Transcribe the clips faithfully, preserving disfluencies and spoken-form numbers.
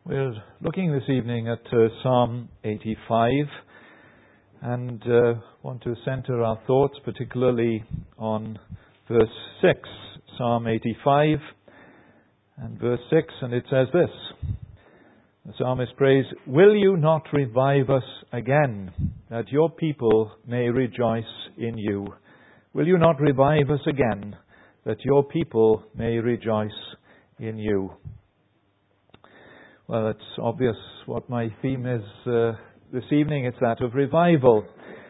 We're looking this evening at uh, Psalm eighty-five and uh, want to center our thoughts particularly on verse six. Psalm eighty-five and verse six, and it says this. The psalmist prays, "Will you not revive us again, that your people may rejoice in you? Will you not revive us again, that your people may rejoice in you?" Well, it's obvious what my theme is uh, this evening. It's that of revival.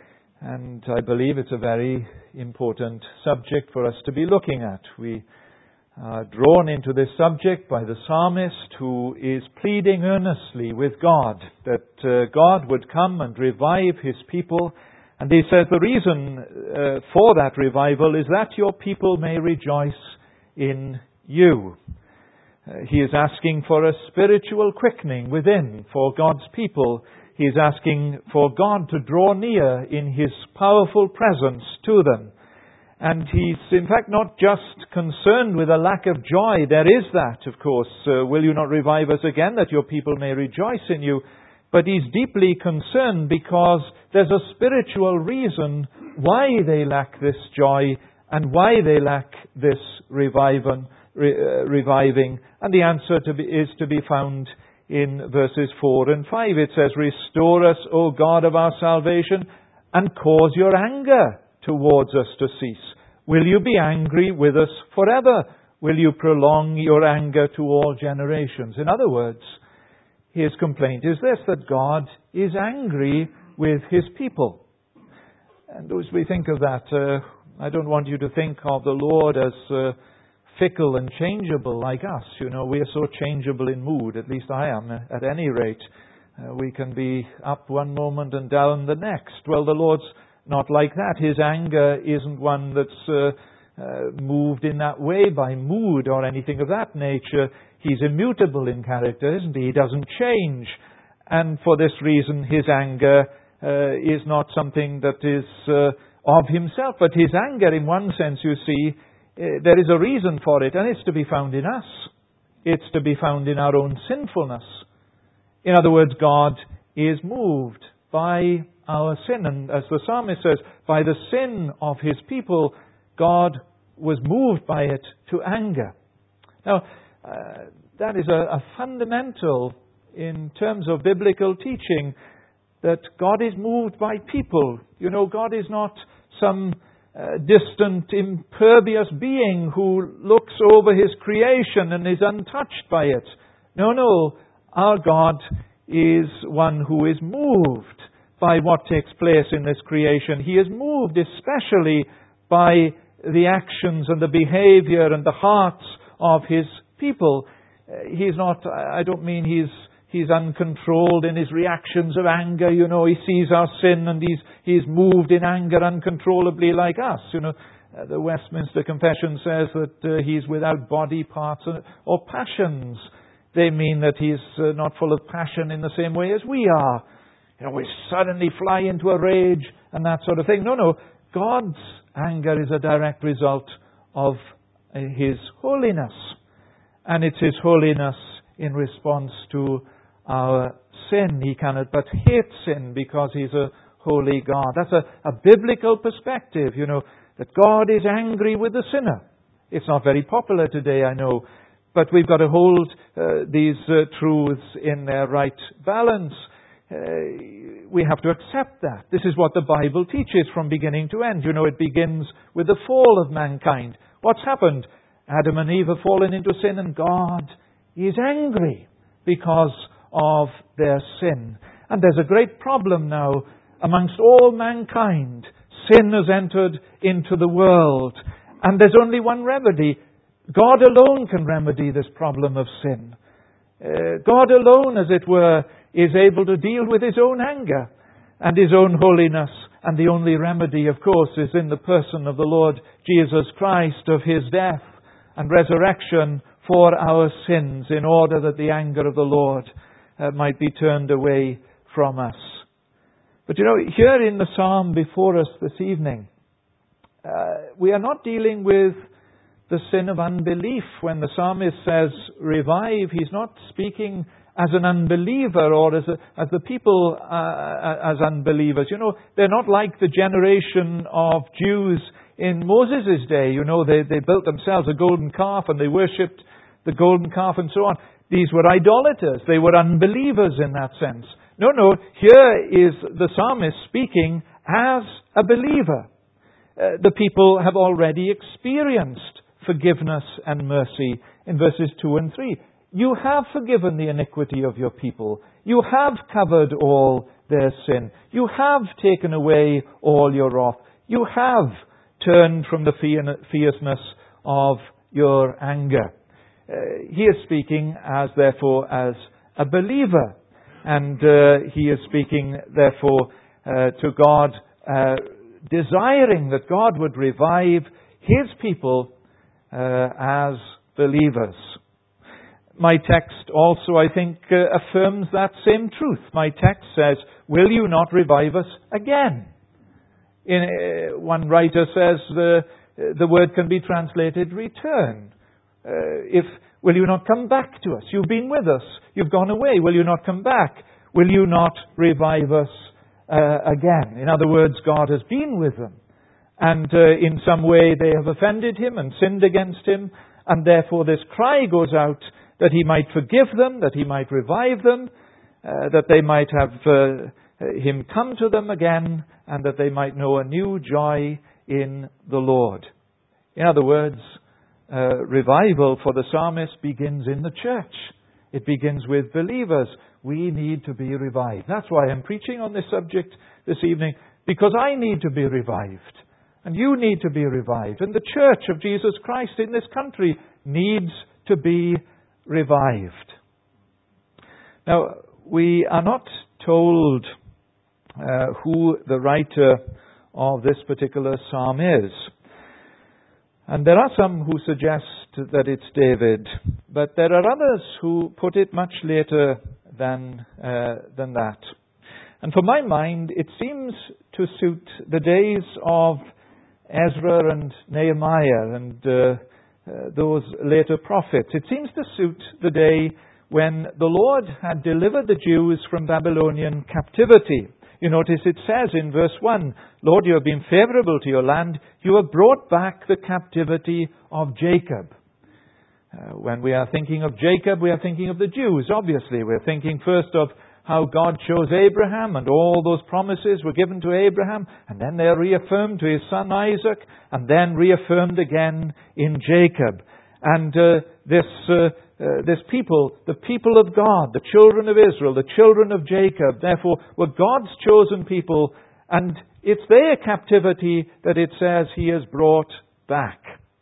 And I believe it's a very important subject for us to be looking at. We are drawn into this subject by the psalmist, who is pleading earnestly with God that uh, God would come and revive His people. And he says the reason uh, for that revival is that your people may rejoice in you. Uh, he is asking for a spiritual quickening within for God's people. He is asking for God to draw near in His powerful presence to them. And He's in fact not just concerned with a lack of joy. There is that, of course. Uh, will you not revive us again, that your people may rejoice in you? But He's deeply concerned because there's a spiritual reason why they lack this joy and why they lack this reviving. Re, uh, reviving. And the answer to be, is to be found in verses four and five. It says, "Restore us, O God of our salvation, and cause your anger towards us to cease. Will you be angry with us forever? Will you prolong your anger to all generations?" In other words, his complaint is this, that God is angry with His people. And as we think of that, uh, I don't want you to think of the Lord as uh, fickle and changeable like us. You know, we are so changeable in mood, at least I am, at any rate. Uh, we can be up one moment and down the next. Well, the Lord's not like that. His anger isn't one that's uh, uh, moved in that way by mood or anything of that nature. He's immutable in character, isn't He? He doesn't change. And for this reason, His anger uh, is not something that is uh, of Himself. But His anger, in one sense, you see, Uh, there is a reason for it, and it's to be found in us. It's to be found in our own sinfulness. In other words, God is moved by our sin. And as the psalmist says, by the sin of His people, God was moved by it to anger. Now, uh, that is a, a fundamental in terms of biblical teaching, that God is moved by people. You know, God is not some Uh, distant, impervious being who looks over His creation and is untouched by it. No, no. Our God is one who is moved by what takes place in this creation. He is moved especially by the actions and the behavior and the hearts of His people. Uh, he's not, I don't mean He's He's uncontrolled in His reactions of anger. You know, He sees our sin and He's He's moved in anger uncontrollably like us. You know, uh, the Westminster Confession says that uh, He's without body parts or passions. They mean that He's uh, not full of passion in the same way as we are. You know, we suddenly fly into a rage and that sort of thing. No, no. God's anger is a direct result of uh, His holiness. And it's His holiness in response to our sin. He cannot but hate sin because He's a holy God. That's a, a biblical perspective, you know, that God is angry with the sinner. It's not very popular today, I know, but we've got to hold uh, these uh, truths in their right balance. Uh, we have to accept that. This is what the Bible teaches from beginning to end. You know, it begins with the fall of mankind. What's happened? Adam and Eve have fallen into sin, and God is angry because of their sin. And there's a great problem now amongst all mankind. Sin has entered into the world, and there's only one remedy. God alone can remedy this problem of sin. Uh, God alone, as it were, is able to deal with His own anger and His own holiness. And the only remedy, of course, is in the person of the Lord Jesus Christ, of His death and resurrection for our sins, in order that the anger of the Lord uh, might be turned away from us. But you know, here in the psalm before us this evening, uh, we are not dealing with the sin of unbelief. When the psalmist says revive, he's not speaking as an unbeliever or as, a, as the people uh, as unbelievers. You know, they're not like the generation of Jews in Moses' day. You know, they, they built themselves a golden calf and they worshipped the golden calf and so on. These were idolaters. They were unbelievers in that sense. No, no, here is the psalmist speaking as a believer. Uh, the people have already experienced forgiveness and mercy in verses two and three. You have forgiven the iniquity of your people. You have covered all their sin. You have taken away all your wrath. You have turned from the fierceness of your anger. Uh, he is speaking as, therefore, as a believer. And uh, he is speaking, therefore, uh, to God, uh, desiring that God would revive His people uh, as believers. My text also, I think, uh, affirms that same truth. My text says, "Will you not revive us again?" In, uh, one writer says the, the word can be translated return. Uh, if will you not come back to us? You've been with us. You've gone away. Will you not come back? Will you not revive us uh, again? In other words, God has been with them. And uh, in some way they have offended Him and sinned against Him. And therefore this cry goes out that He might forgive them, that He might revive them, uh, that they might have uh, Him come to them again, and that they might know a new joy in the Lord. In other words, Uh, revival for the psalmist begins in the church. It begins with believers. We need to be revived. That's why I'm preaching on this subject this evening, because I need to be revived. And you need to be revived. And the church of Jesus Christ in this country needs to be revived. Now, we are not told uh, who the writer of this particular psalm is. And there are some who suggest that it's David, but there are others who put it much later than uh, than that. And for my mind, it seems to suit the days of Ezra and Nehemiah and uh, uh, those later prophets. It seems to suit the day when the Lord had delivered the Jews from Babylonian captivity. You notice it says in verse one, "Lord, you have been favorable to your land. You have brought back the captivity of Jacob." Uh, when we are thinking of Jacob, we are thinking of the Jews, obviously. We're thinking first of how God chose Abraham and all those promises were given to Abraham, and then they are reaffirmed to his son Isaac, and then reaffirmed again in Jacob. And uh, this uh, uh, this people, the people of God, the children of Israel, the children of Jacob, therefore were God's chosen people, and it's their captivity that it says He has brought back.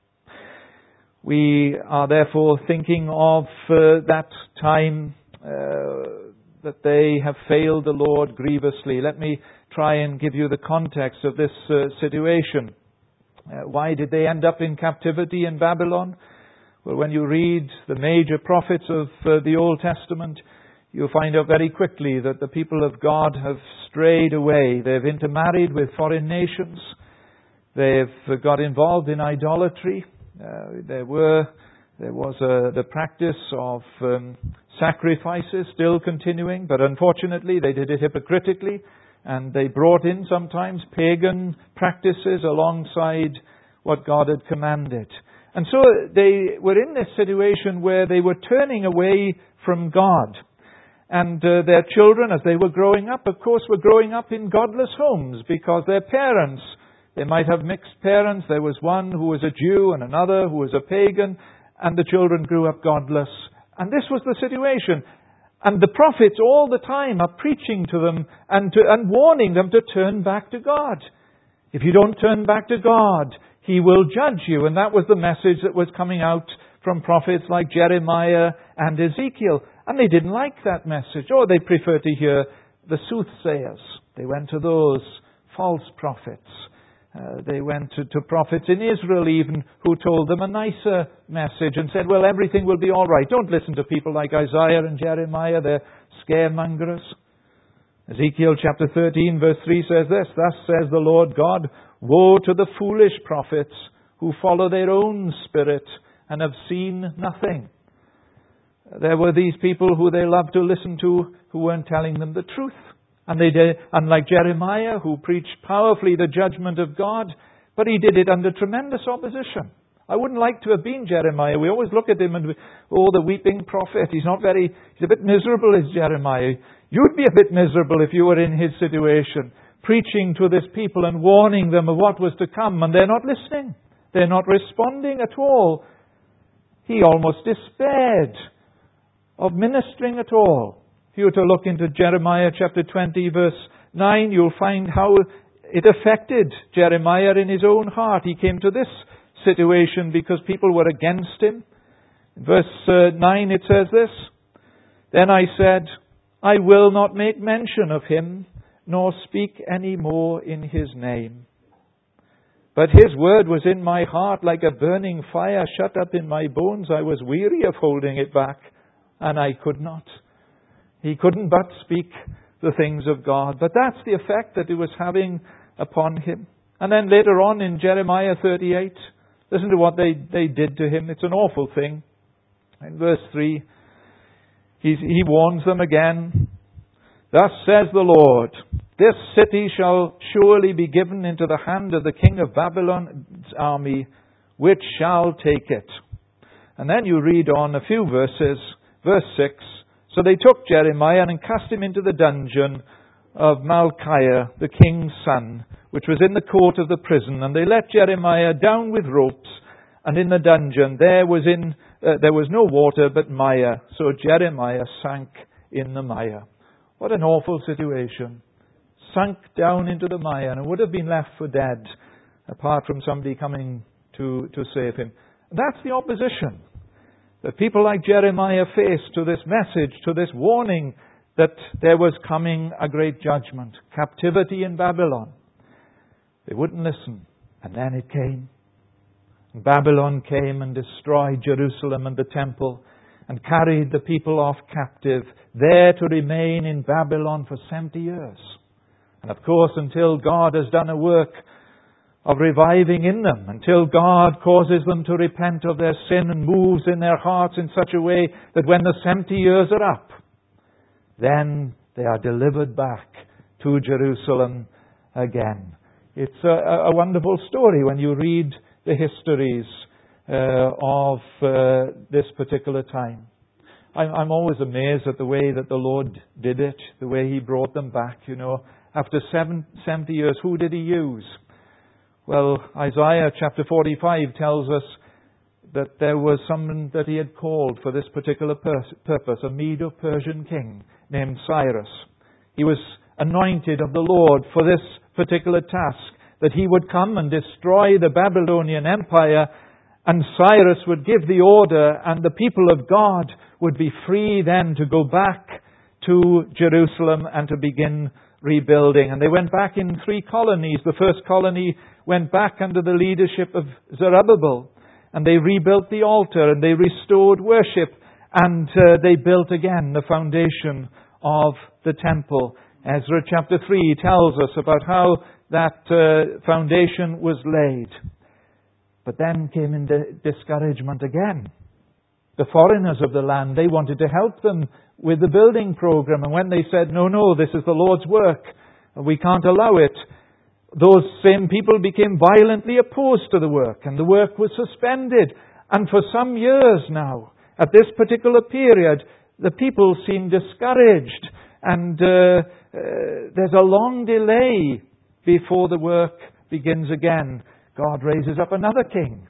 We are therefore thinking of uh, that time uh, that they have failed the Lord grievously. Let me try and give you the context of this uh, situation. Uh, why did they end up in captivity in Babylon? Well, when you read the major prophets of uh, the Old Testament, you'll find out very quickly that the people of God have strayed away. They've intermarried with foreign nations. They've got involved in idolatry. Uh, there were, there was uh, the practice of um, sacrifices still continuing, but unfortunately they did it hypocritically, and they brought in sometimes pagan practices alongside what God had commanded. And so they were in this situation where they were turning away from God. And uh, their children, as they were growing up, of course, were growing up in godless homes because their parents, they might have mixed parents. There was one who was a Jew and another who was a pagan, and the children grew up godless. And this was the situation. And the prophets all the time are preaching to them and, to, and warning them to turn back to God. If you don't turn back to God, He will judge you. And that was the message that was coming out from prophets like Jeremiah and Ezekiel. And they didn't like that message. Or they preferred to hear the soothsayers. They went to those false prophets. Uh, they went to, to prophets in Israel even who told them a nicer message and said, well, everything will be all right. Don't listen to people like Isaiah and Jeremiah. They're scaremongers. Ezekiel chapter thirteen verse three says this, "Thus says the Lord God, woe to the foolish prophets who follow their own spirit and have seen nothing." there were these people who they loved to listen to who weren't telling them the truth. And they did, unlike Jeremiah, who preached powerfully the judgment of God, but he did it under tremendous opposition. I wouldn't like to have been Jeremiah. We always look at him and, oh, the weeping prophet. He's not very, he's a bit miserable, is Jeremiah. You'd be a bit miserable if you were in his situation, preaching to this people and warning them of what was to come, and they're not listening. They're not responding at all. He almost despaired of ministering at all. If you were to look into Jeremiah chapter twenty, verse nine, you'll find how it affected Jeremiah in his own heart. He came to this situation because people were against him. In verse uh, nine it says this, "Then I said, I will not make mention of him, nor speak any more in his name. But his word was in my heart like a burning fire shut up in my bones. I was weary of holding it back, and I could not." He couldn't but speak the things of God. But that's the effect that it was having upon him. And then later on in Jeremiah thirty-eight, listen to what they, they did to him. It's an awful thing. In verse three, he's, he warns them again. "Thus says the Lord, this city shall surely be given into the hand of the king of Babylon's army, which shall take it." And then you read on a few verses, verse six, "So they took Jeremiah and cast him into the dungeon of Malchiah, the king's son, which was in the court of the prison. And they let Jeremiah down with ropes, and in the dungeon there was in uh, there was no water but mire. So Jeremiah sank in the mire." What an awful situation. Sunk down into the mire, and would have been left for dead, apart from somebody coming to, to save him. And that's the opposition that people like Jeremiah faced to this message, to this warning that there was coming a great judgment, captivity in Babylon. They wouldn't listen, and then it came. And Babylon came and destroyed Jerusalem and the temple, and carried the people off captive, there to remain in Babylon for seventy years. And of course, until God has done a work of reviving in them, until God causes them to repent of their sin and moves in their hearts in such a way that when the seventy years are up, then they are delivered back to Jerusalem again. It's a, a wonderful story when you read the histories uh, of uh, this particular time. I'm, I'm always amazed at the way that the Lord did it, the way He brought them back. You know, after seven, seventy years, who did He use? Well, Isaiah chapter forty-five tells us that there was someone that He had called for this particular pur- purpose, a Medo-Persian king named Cyrus. He was anointed of the Lord for this particular task, that he would come and destroy the Babylonian Empire, and Cyrus would give the order, and the people of God would be free then to go back to Jerusalem and to begin rebuilding. And they went back in three colonies. The first colony went back under the leadership of Zerubbabel, and they rebuilt the altar, and they restored worship, and uh, they built again the foundation of the temple. Ezra chapter three tells us about how that uh, foundation was laid. But then came in di- discouragement again. The foreigners of the land, they wanted to help them with the building program. And when they said, no, no, this is the Lord's work, we can't allow it, those same people became violently opposed to the work, and the work was suspended. And for some years now, at this particular period, the people seem discouraged, and uh, uh, there's a long delay before the work begins again. God raises up another king,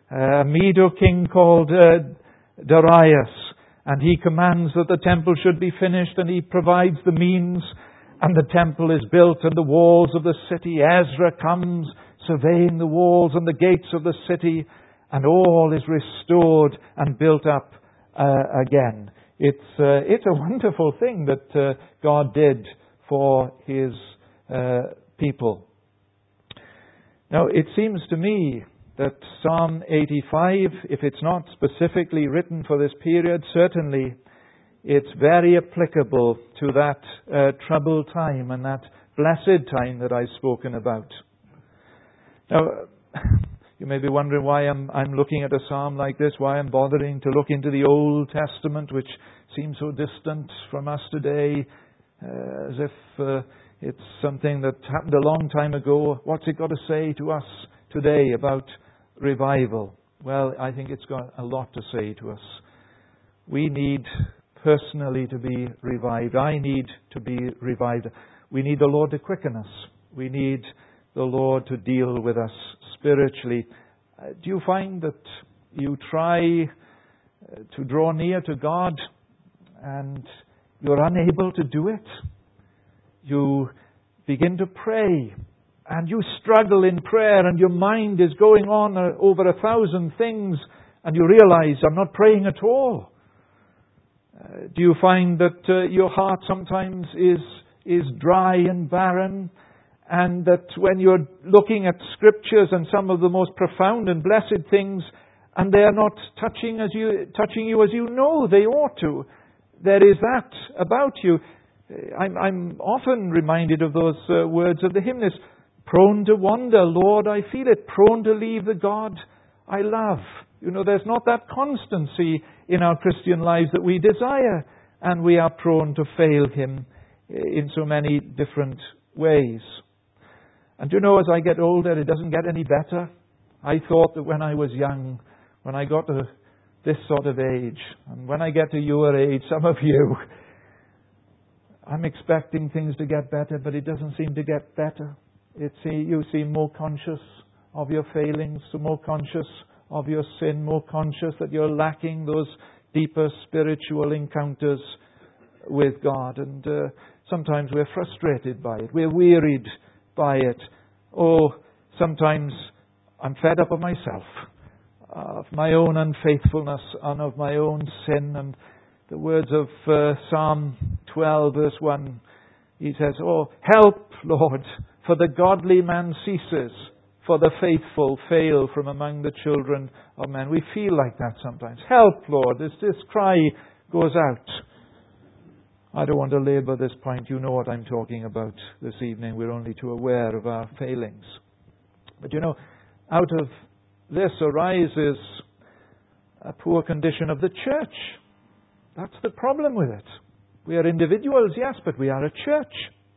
a Medo king called uh, Darius, and he commands that the temple should be finished, and he provides the means, and the temple is built, and the walls of the city. Ezra comes, surveying the walls and the gates of the city, and all is restored and built up uh, again. It's uh, it's a wonderful thing that uh, God did for His uh, people. Now, it seems to me that Psalm eighty-five, if it's not specifically written for this period, certainly it's very applicable to that uh, troubled time and that blessed time that I've spoken about. Now, You may be wondering why I'm, I'm looking at a psalm like this, why I'm bothering to look into the Old Testament, which seems so distant from us today, uh, as if uh, it's something that happened a long time ago. What's it got to say to us today about revival? Well, I think it's got a lot to say to us. We need personally to be revived. I need to be revived. We need the Lord to quicken us. We need the Lord to deal with us spiritually. Uh, do you find that you try uh, to draw near to God and you're unable to do it? You begin to pray and you struggle in prayer and your mind is going on uh, over a thousand things and you realize, I'm not praying at all. Uh, do you find that uh, your heart sometimes is is dry and barren, and that when you're looking at Scriptures and some of the most profound and blessed things, and they're not touching as you touching you as you know they ought to, there is that about you. I'm, I'm often reminded of those uh, words of the hymnist, prone to wander, Lord, I feel it, prone to leave the God I love. You know, there's not that constancy in our Christian lives that we desire, and we are prone to fail Him in so many different ways. And you know, as I get older, it doesn't get any better. I thought that when I was young, when I got to this sort of age, and when I get to your age, some of you, I'm expecting things to get better, but it doesn't seem to get better. It's, you seem more conscious of your failings, more conscious of your sin, more conscious that you're lacking those deeper spiritual encounters with God. And uh, sometimes we're frustrated by it. We're wearied by it. Oh, sometimes I'm fed up of myself, of my own unfaithfulness and of my own sin. And the words of uh, Psalm twelve verse one, he says, oh, help, Lord, for the godly man ceases, for the faithful fail from among the children of men. We feel like that sometimes. Help, Lord. This, this cry goes out. I don't want to labour this point. You know what I'm talking about this evening. We're only too aware of our failings. But you know, out of this arises a poor condition of the church. That's the problem with it. We are individuals, yes, but we are a church.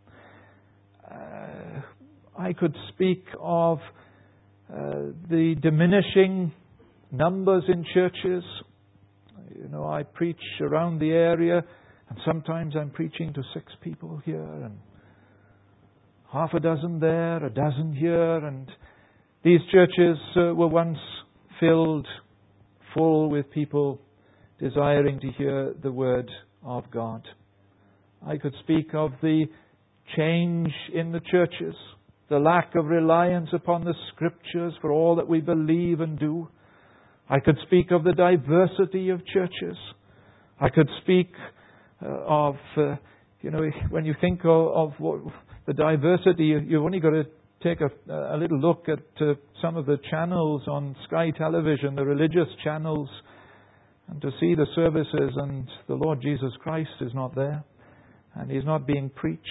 Uh, I could speak of uh, the diminishing numbers in churches. You know, I preach around the area, and sometimes I'm preaching to six people here, and half a dozen there, a dozen here, and these churches uh, were once filled full with people desiring to hear the word of God. I could speak of the change in the churches, the lack of reliance upon the Scriptures for all that we believe and do. I could speak of the diversity of churches. I could speak uh, of, uh, you know, when you think of, of what, the diversity, you, you've only got to take a, a little look at uh, some of the channels on Sky Television, the religious channels, and to see the services, and the Lord Jesus Christ is not there, and He's not being preached.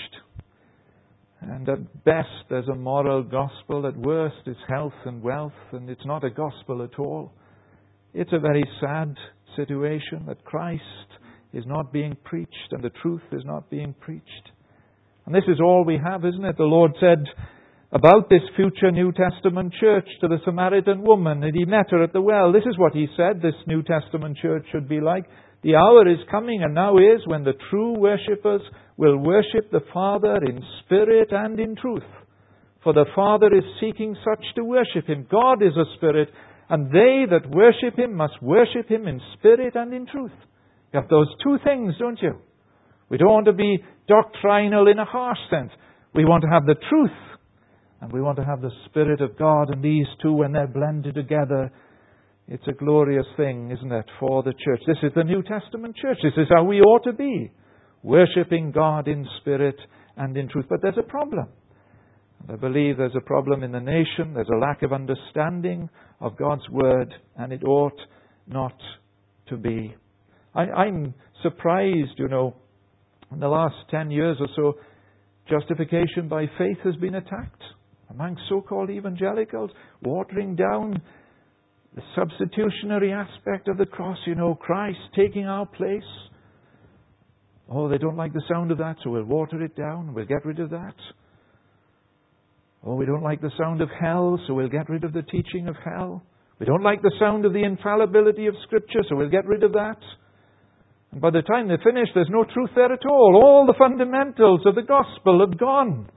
And at best, there's a moral gospel. At worst, it's health and wealth, and it's not a gospel at all. It's a very sad situation that Christ is not being preached and the truth is not being preached. And this is all we have, isn't it? The Lord said about this future New Testament church to the Samaritan woman, and He met her at the well. This is what He said this New Testament church should be like. The hour is coming, and now is, when the true worshippers will worship the Father in spirit and in truth. For the Father is seeking such to worship Him. God is a spirit, and they that worship Him must worship Him in spirit and in truth. You have those two things, don't you? We don't want to be doctrinal in a harsh sense. We want to have the truth, and we want to have the Spirit of God. And these two, when they're blended together, it's a glorious thing, isn't it, for the church. This is the New Testament church. This is how we ought to be, worshipping God in spirit and in truth. But there's a problem. I believe there's a problem in the nation. There's a lack of understanding of God's Word, and it ought not to be. I, I'm surprised, you know, in the last ten years or so, justification by faith has been attacked. among so-called evangelicals, watering down the substitutionary aspect of the cross, you know, Christ taking our place. Oh, they don't like the sound of that, so we'll water it down. We'll get rid of that. Oh, we don't like the sound of hell, so we'll get rid of the teaching of hell. We don't like the sound of the infallibility of Scripture, so we'll get rid of that. And by the time they finish, there's no truth there at all. All the fundamentals of the gospel have gone.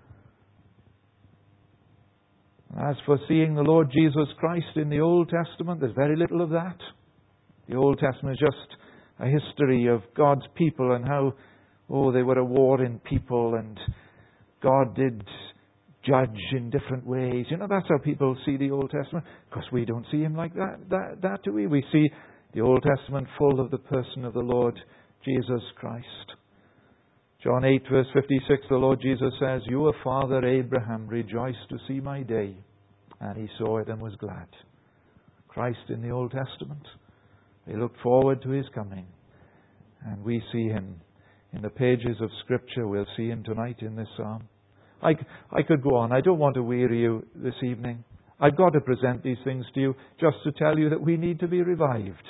As for seeing the Lord Jesus Christ in the Old Testament, there's very little of that. The Old Testament is just a history of God's people and how, oh, they were a warring people and God did judge in different ways. You know, that's how people see the Old Testament. Of course, we don't see Him like that, that, that do we? We see the Old Testament full of the person of the Lord Jesus Christ. John eight, verse fifty-six, the Lord Jesus says, "Your father Abraham rejoiced to see my day, and he saw it and was glad." Christ in the Old Testament. They looked forward to His coming. And we see Him in the pages of Scripture. We'll see Him tonight in this psalm. I, I could go on. I don't want to weary you this evening. I've got to present these things to you just to tell you that we need to be revived.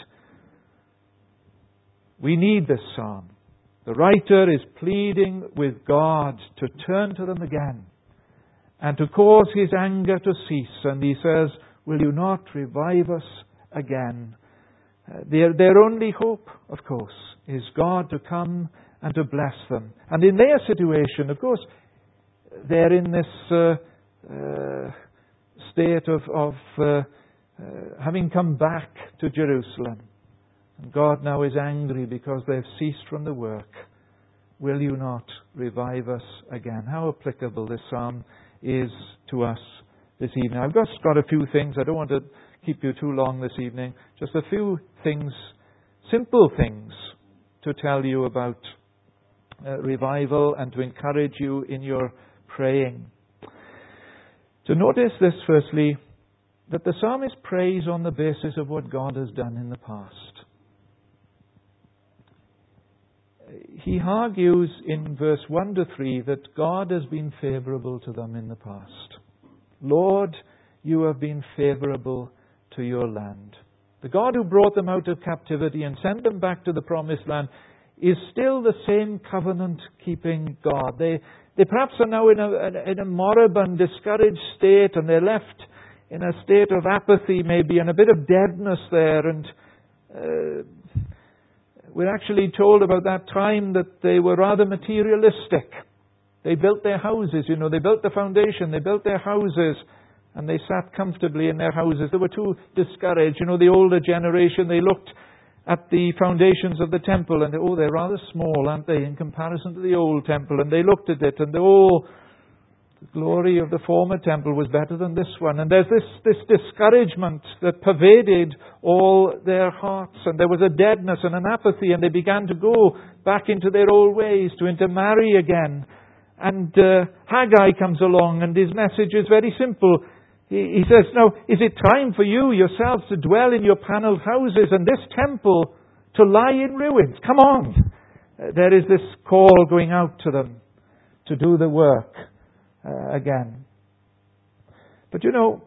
We need this psalm. The writer is pleading with God to turn to them again and to cause His anger to cease. And he says, "Will you not revive us again?" Uh, their, their only hope, of course, is God to come and to bless them. And in their situation, of course, they're in this uh, uh, state of, of uh, uh, having come back to Jerusalem. And God now is angry because they've ceased from the work. Will you not revive us again? How applicable this psalm is to us this evening. I've just got a few things. I don't want to keep you too long this evening. Just a few things, simple things, to tell you about uh, revival and to encourage you in your praying. To notice this, firstly, that the psalmist prays on the basis of what God has done in the past. He argues in verse one to three that God has been favourable to them in the past. Lord, you have been favourable to your land. The God who brought them out of captivity and sent them back to the promised land is still the same covenant-keeping God. They, they perhaps are now in a, in a moribund, discouraged state, and they're left in a state of apathy maybe, and a bit of deadness there. And uh, we're actually told about that time that they were rather materialistic. They built their houses, you know, they built the foundation, they built their houses, and they sat comfortably in their houses. They were too discouraged. You know, the older generation, they looked at the foundations of the temple and, oh, they're rather small, aren't they, in comparison to the old temple. And they looked at it and, oh, the glory of the former temple was better than this one. And there's this, this discouragement that pervaded all their hearts. And there was a deadness and an apathy, and they began to go back into their old ways, to intermarry again. And uh, Haggai comes along, and his message is very simple. He, he says, now, is it time for you yourselves to dwell in your panelled houses and this temple to lie in ruins? Come on. Uh, there is this call going out to them to do the work uh, again. But you know,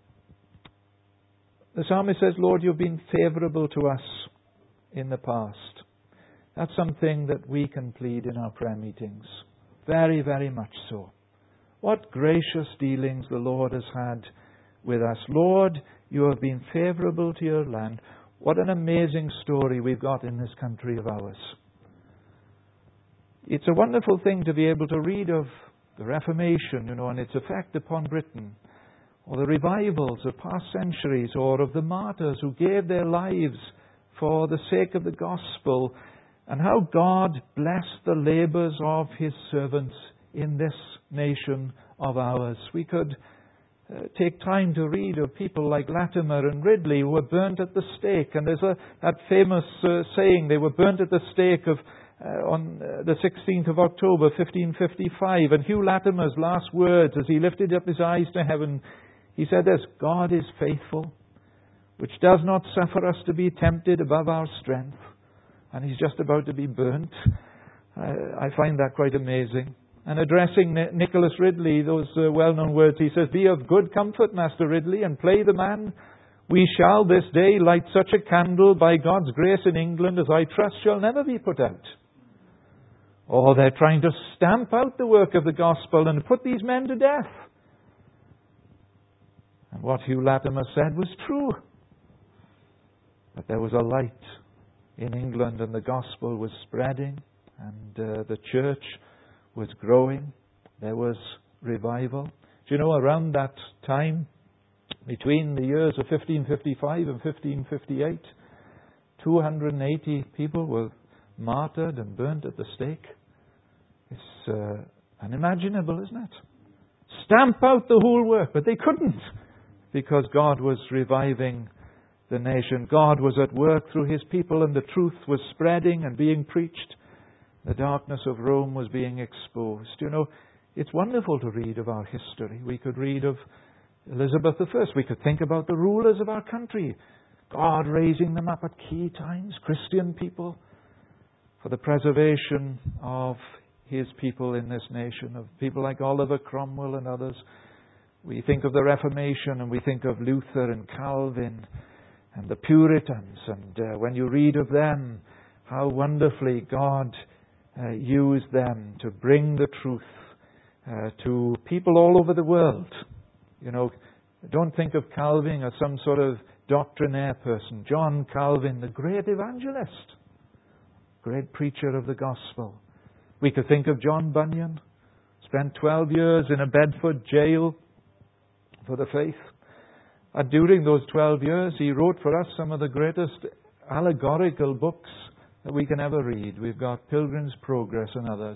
the psalmist says, Lord, you've been favourable to us in the past. That's something that we can plead in our prayer meetings. Very, very much so. What gracious dealings the Lord has had with us. Lord, you have been favourable to your land. What an amazing story we've got in this country of ours. It's a wonderful thing to be able to read of the Reformation, you know, and its effect upon Britain, or the revivals of past centuries, or of the martyrs who gave their lives for the sake of the gospel, and how God blessed the labours of His servants in this nation of ours. We could uh, take time to read of people like Latimer and Ridley who were burnt at the stake. And there's a, that famous uh, saying, they were burnt at the stake of uh, on uh, the sixteenth of October, fifteen fifty-five. And Hugh Latimer's last words as he lifted up his eyes to heaven, he said this, God is faithful, which does not suffer us to be tempted above our strength. And he's just about to be burnt. Uh, I find that quite amazing. And addressing Ni- Nicholas Ridley, those uh, well-known words, he says, "Be of good comfort, Master Ridley, and play the man. We shall this day light such a candle by God's grace in England as I trust shall never be put out." Oh, they're trying to stamp out the work of the gospel and put these men to death. And what Hugh Latimer said was true. But there was a light in England, and the gospel was spreading, and uh, the church was growing. There was revival. Do you know, around that time, between the years of fifteen fifty-five and fifteen fifty-eight, two hundred eighty people were martyred and burnt at the stake. It's uh, unimaginable, isn't it? Stamp out the whole work, but they couldn't, because God was reviving the nation. God was at work through His people, and the truth was spreading and being preached. The darkness of Rome was being exposed. You know, it's wonderful to read of our history. We could read of Elizabeth the First. We could think about the rulers of our country. God raising them up at key times, Christian people, for the preservation of His people in this nation, of people like Oliver Cromwell and others. We think of the Reformation, and we think of Luther and Calvin and the Puritans. And uh, when you read of them, how wonderfully God uh, used them to bring the truth uh, to people all over the world. You know, don't think of Calvin as some sort of doctrinaire person. John Calvin, the great evangelist, great preacher of the gospel. We could think of John Bunyan, spent twelve years in a Bedford jail for the faith. And during those twelve years, he wrote for us some of the greatest allegorical books that we can ever read. We've got Pilgrim's Progress and others.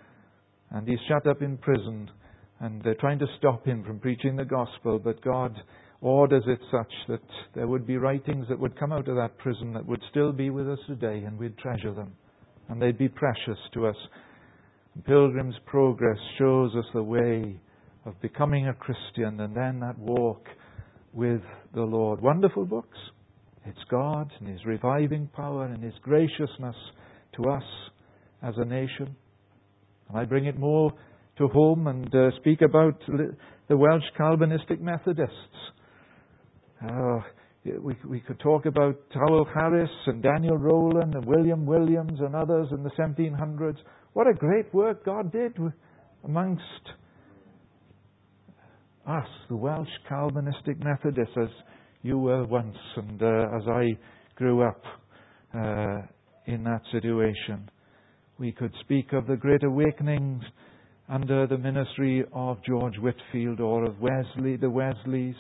And he's shut up in prison, and they're trying to stop him from preaching the gospel, but God orders it such that there would be writings that would come out of that prison that would still be with us today, and we'd treasure them, and they'd be precious to us. Pilgrim's Progress shows us the way of becoming a Christian, and then that walk with the Lord. Wonderful books. It's God and His reviving power and His graciousness to us as a nation. And I bring it more to home and uh, speak about the Welsh Calvinistic Methodists. Uh, we, we could talk about Howell Harris and Daniel Rowland and William Williams and others in the seventeen hundreds. What a great work God did amongst us, the Welsh Calvinistic Methodists, as you were once, and uh, as I grew up uh, in that situation. We could speak of the Great Awakenings under the ministry of George Whitefield, or of Wesley, the Wesleys,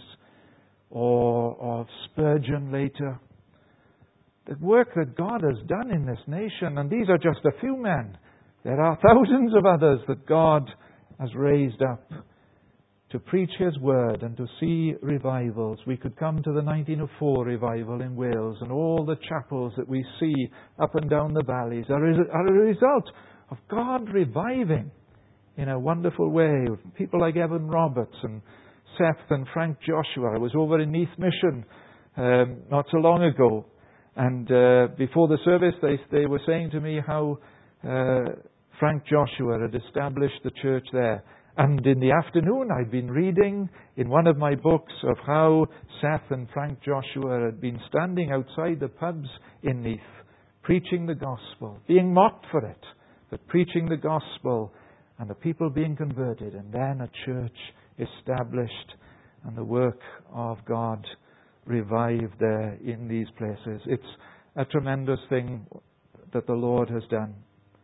or of Spurgeon later. The work that God has done in this nation, and these are just a few men. There are thousands of others that God has raised up to preach His Word and to see revivals. We could come to the nineteen oh four revival in Wales, and all the chapels that we see up and down the valleys are a result of God reviving in a wonderful way. People like Evan Roberts and Seth and Frank Joshua. I was over in Neath Mission um, not so long ago, and uh, before the service they, they were saying to me how uh, Frank Joshua had established the church there. And in the afternoon I'd been reading in one of my books of how Seth and Frank Joshua had been standing outside the pubs in Neath, preaching the gospel, being mocked for it, but preaching the gospel, and the people being converted, and then a church established, and the work of God revived there in these places. It's a tremendous thing that the Lord has done.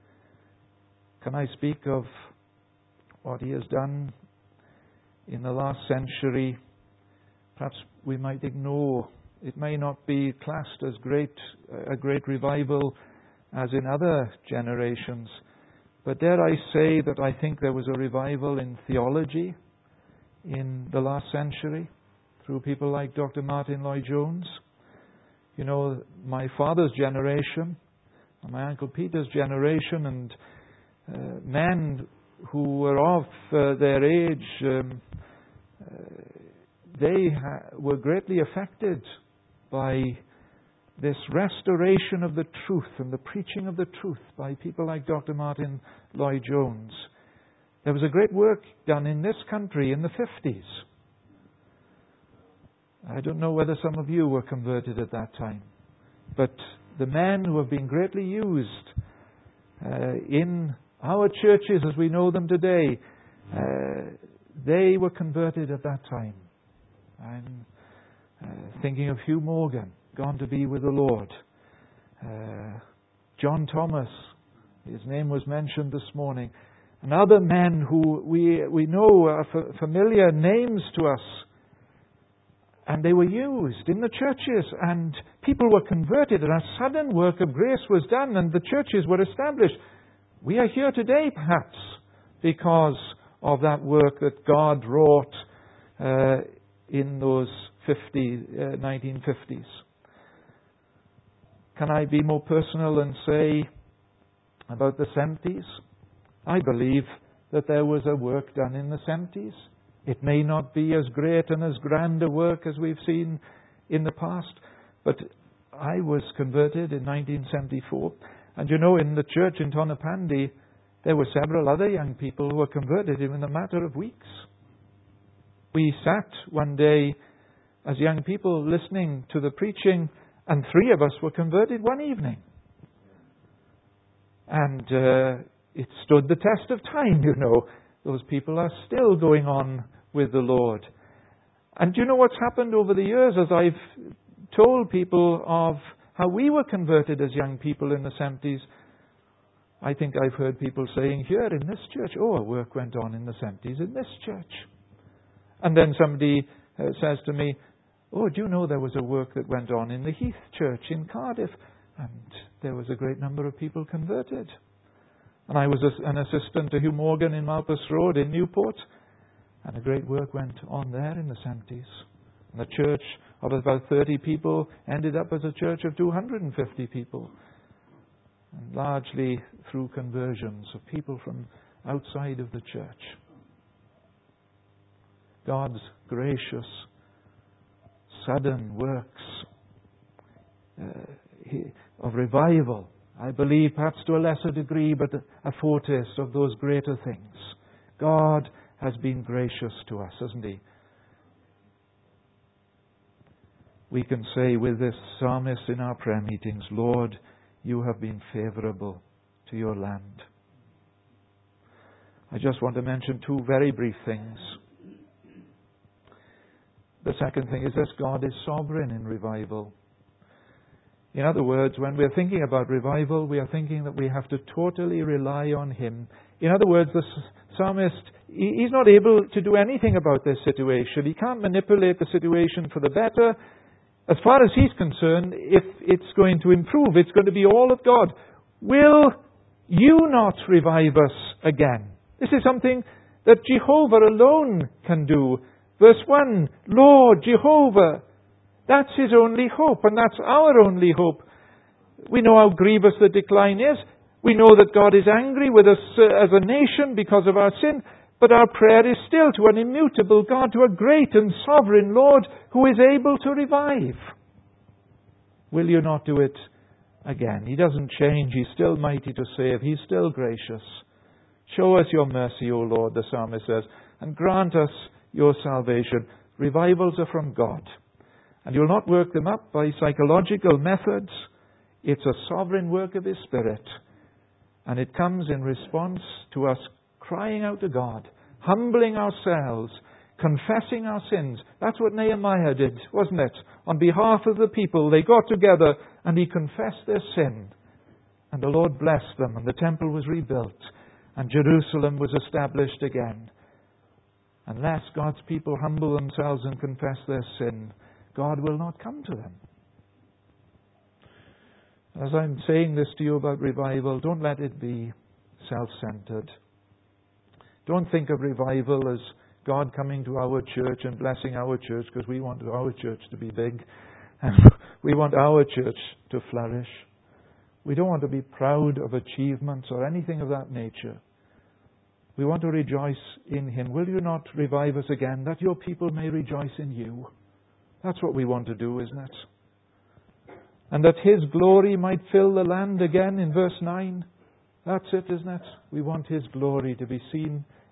Can I speak of what He has done in the last century? Perhaps we might ignore. It may not be classed as great a great revival as in other generations, but dare I say that I think there was a revival in theology in the last century through people like Doctor Martin Lloyd-Jones. You know, my father's generation, my Uncle Peter's generation, and uh, men who were of uh, their age, um, uh, they ha- were greatly affected by this restoration of the truth and the preaching of the truth by people like Doctor Martin Lloyd-Jones. There was a great work done in this country in the fifties. I don't know whether some of you were converted at that time, but the men who have been greatly used uh, in our churches as we know them today, uh, they were converted at that time. I'm uh, thinking of Hugh Morgan, gone to be with the Lord. Uh, John Thomas, his name was mentioned this morning. And other men who we we know are f- familiar names to us. And they were used in the churches, and people were converted, and a sudden work of grace was done, and the churches were established. We are here today, perhaps, because of that work that God wrought uh, in those fifty, uh, nineteen fifties. Can I be more personal and say about the seventies? I believe that there was a work done in the seventies. It may not be as great and as grand a work as we've seen in the past, but I was converted in nineteen seventy-four. And you know, in the church in Tonopandi, there were several other young people who were converted in a matter of weeks. We sat one day as young people listening to the preaching, and three of us were converted one evening. And uh, it stood the test of time, you know. Those people are still going on with the Lord. And do you know what's happened over the years as I've told people of how we were converted as young people in the seventies? I think I've heard people saying here in this church, oh, a work went on in the seventies in this church. And then somebody uh, says to me, oh, do you know there was a work that went on in the Heath Church in Cardiff? And there was a great number of people converted. And I was an assistant to Hugh Morgan in Malpas Road in Newport. And a great work went on there in the seventies. And a church of about thirty people ended up as a church of two hundred fifty people. And largely through conversions of people from outside of the church. God's gracious, sudden works uh, he, of revival, I believe perhaps to a lesser degree, but a foretaste of those greater things. God has been gracious to us, hasn't He? We can say with this psalmist in our prayer meetings, Lord, you have been favorable to your land. I just want to mention two very brief things. The second thing is this: God is sovereign in revival. In other words, when we're thinking about revival, we are thinking that we have to totally rely on Him. In other words, the psalmist, he's not able to do anything about this situation. He can't manipulate the situation for the better. As far as he's concerned, if it's going to improve, it's going to be all of God. Will you not revive us again? This is something that Jehovah alone can do. Verse one, Lord Jehovah. That's His only hope, and that's our only hope. We know how grievous the decline is. We know that God is angry with us uh, as a nation because of our sin. But our prayer is still to an immutable God, to a great and sovereign Lord who is able to revive. Will you not do it again? He doesn't change. He's still mighty to save. He's still gracious. Show us your mercy, O Lord, the psalmist says, and grant us your salvation. Revivals are from God. And you'll not work them up by psychological methods. It's a sovereign work of His Spirit. And it comes in response to us crying out to God, humbling ourselves, confessing our sins. That's what Nehemiah did, wasn't it? On behalf of the people, they got together and he confessed their sin. And the Lord blessed them, and the temple was rebuilt, and Jerusalem was established again. Unless God's people humble themselves and confess their sin, God will not come to them. As I'm saying this to you about revival, don't let it be self-centered. Don't think of revival as God coming to our church and blessing our church because we want our church to be big and we want our church to flourish. We don't want to be proud of achievements or anything of that nature. We want to rejoice in Him. Will you not revive us again, that your people may rejoice in you? That's what we want to do, isn't it? And that His glory might fill the land again in verse nine. That's it, isn't it? We want His glory to be seen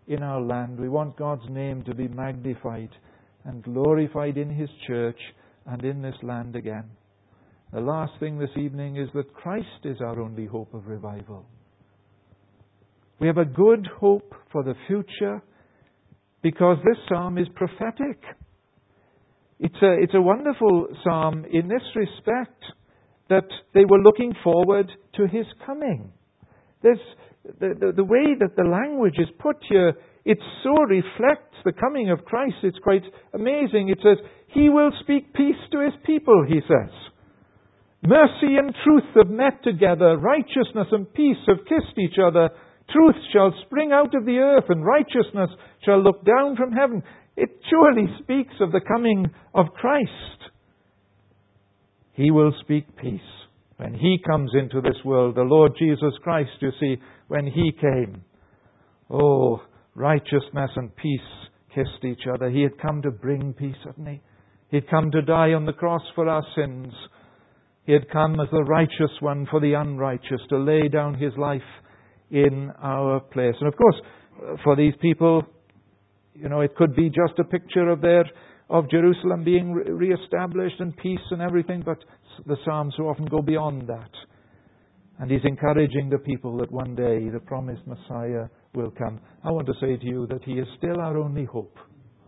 in our land. We want God's name to be magnified and glorified in His church and in this land again. The last thing this evening is that Christ is our only hope of revival. We have a good hope for the future because this psalm is prophetic. It's a, it's a wonderful psalm in this respect, that they were looking forward to His coming. There's the, the, the way that the language is put here, it so reflects the coming of Christ. It's quite amazing. It says, He will speak peace to His people, He says. Mercy and truth have met together. Righteousness and peace have kissed each other. Truth shall spring out of the earth, and righteousness shall look down from heaven. It surely speaks of the coming of Christ. He will speak peace. When He comes into this world, the Lord Jesus Christ, you see, when He came, oh, righteousness and peace kissed each other. He had come to bring peace, hadn't He? He had come to die on the cross for our sins. He had come as the righteous one for the unrighteous, to lay down His life in our place. And of course, for these people, you know, it could be just a picture of their of Jerusalem being re- re-established and peace and everything, but the Psalms so often go beyond that. And He's encouraging the people that one day the promised Messiah will come. I want to say to you that He is still our only hope.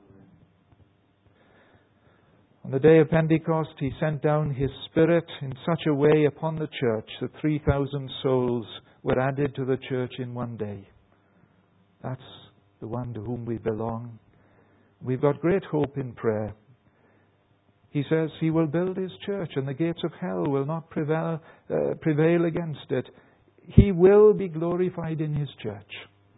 On the day of Pentecost, He sent down His Spirit in such a way upon the church that three thousand souls were added to the church in one day. That's the one to whom we belong. We've got great hope in prayer. He says He will build His church, and the gates of hell will not prevail, uh, prevail against it. He will be glorified in His church.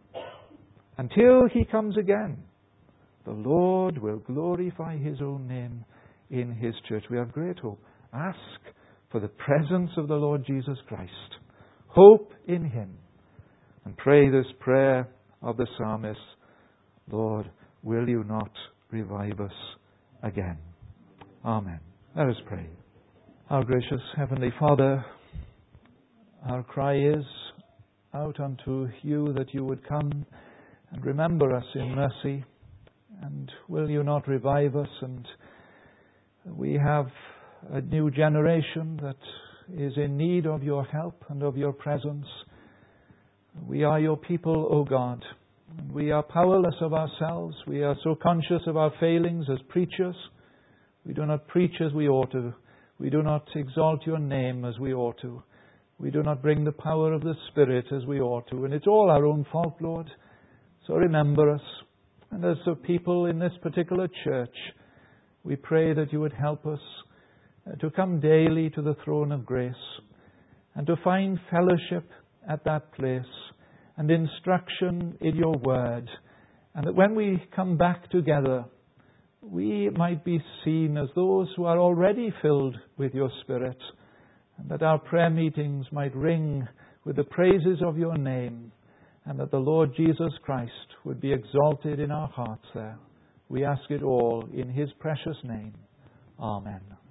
Until He comes again, the Lord will glorify His own name in His church. We have great hope. Ask for the presence of the Lord Jesus Christ. Hope in Him. And pray this prayer of the psalmist, Lord, will You not revive us again? Amen. Let us pray. Our gracious Heavenly Father, our cry is out unto You that You would come and remember us in mercy. And will You not revive us? And we have a new generation that is in need of Your help and of Your presence. We are Your people, O God. We are powerless of ourselves. We are so conscious of our failings as preachers. We do not preach as we ought to. We do not exalt Your name as we ought to. We do not bring the power of the Spirit as we ought to. And it's all our own fault, Lord. So remember us. And as a people in this particular church, we pray that You would help us to come daily to the throne of grace and to find fellowship at that place and instruction in Your word. And that when we come back together, we might be seen as those who are already filled with Your Spirit, and that our prayer meetings might ring with the praises of Your name, and that the Lord Jesus Christ would be exalted in our hearts there. We ask it all in His precious name. Amen.